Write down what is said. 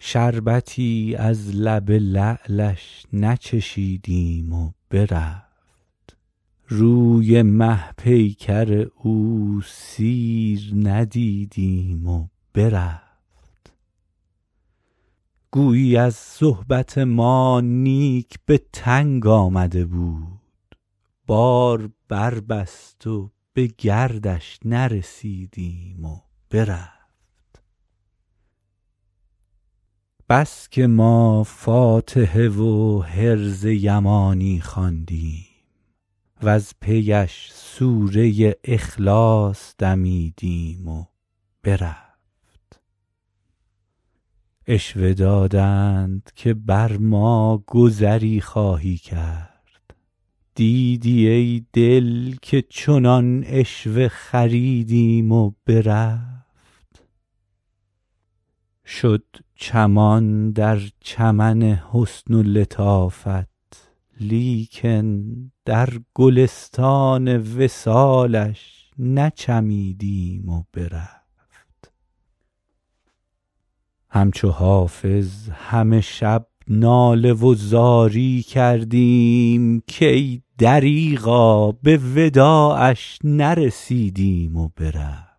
شربتی از لب لعلش نچشیدیم و برفت. روی مه پیکر او سیر ندیدیم و برفت. گویی از صحبت ما نیک به تنگ آمده بود، بار بربست و به گردش نرسیدیم و برفت. بس که ما فاتحه و حرز یمانی خواندیم وز پیش سوره اخلاص دمیدیم و برفت. عشوه دادند که بر ما گذری خواهی کرد، دیدی ای دل که چنان عشوه خریدیم و برفت. شد چمان در چمن حسن و لطافت، لیکن در گلستان وصالش نچمیدیم و برفت. همچو حافظ همه شب ناله و زاری کردیم کای دریغا به وداعش نرسیدیم و برفت.